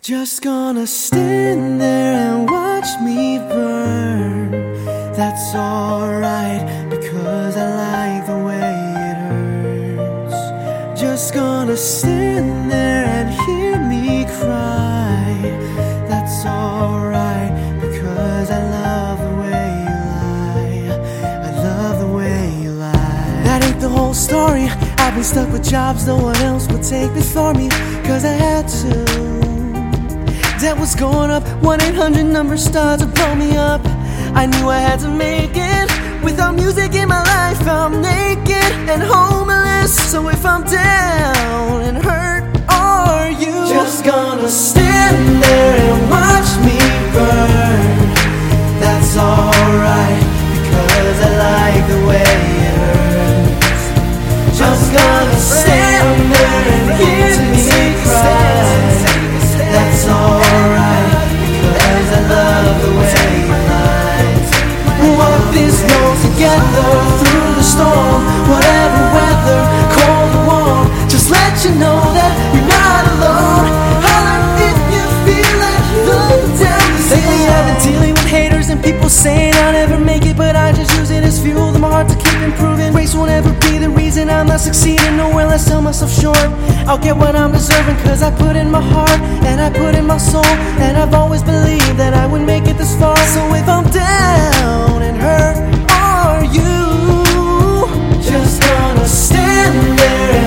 Just gonna stand there and watch me burn. That's alright, because I like the way it hurts. Just gonna stand there and hear me cry. That's alright, because I love the way you lie. I love the way you lie. That ain't the whole story. I've been stuck with jobs no one else would take before me, cause I had to. Debt was going up, 1-800 number started to blow me up. I knew I had to make it. Without music in my life, I'm naked and homeless. So if I'm down and hurt, are you just gonna stand there and watch me burn? That's alright, because I like the way it hurts. Just gonna stand there and hear me cry. That's alright, because I love the way you lie. Walk this road together through the storm, whatever weather, cold or warm. Just let you know that you're not alone. Holler if you feel like you're down. Lately I've been dealing with haters and people saying I'll never make it, but I just use it as fuel to my heart to keep improving. Grace won't ever be the reason I'm not succeeding. Nowhere I sell myself short. I'll get what I'm deserving, cause I put in my heart and I put in my soul, and I've always believed that I would make it this far. So if I'm down and hurt, are you just gonna stand there